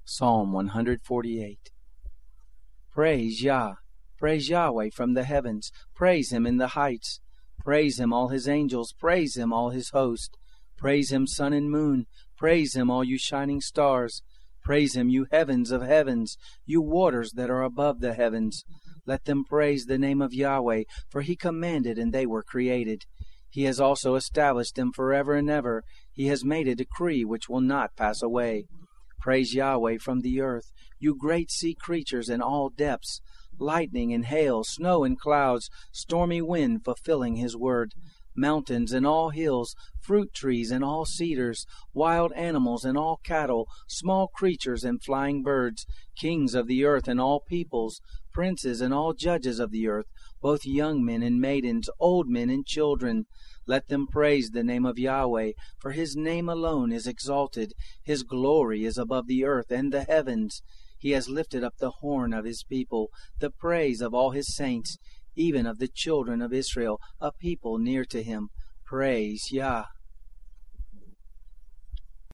Psalm 148. Praise Yah, praise Yahweh from the heavens, praise Him in the heights. Praise Him all His angels, praise Him all His host. Praise Him sun and moon, praise Him all you shining stars. Praise Him you heavens of heavens, you waters that are above the heavens. Let them praise the name of Yahweh, for He commanded and they were created. He has also established them forever and ever. He has made a decree which will not pass away. Praise Yahweh from the earth, you great sea creatures in all depths, lightning and hail, snow and clouds, stormy wind fulfilling His word, mountains and all hills, fruit trees and all cedars, wild animals and all cattle, small creatures and flying birds, kings of the earth and all peoples, princes and all judges of the earth, both young men and maidens, old men and children. Let them praise the name of Yahweh, for His name alone is exalted. His glory is above the earth and the heavens. He has lifted up the horn of His people, the praise of all His saints, even of the children of Israel, a people near to Him. Praise Yah.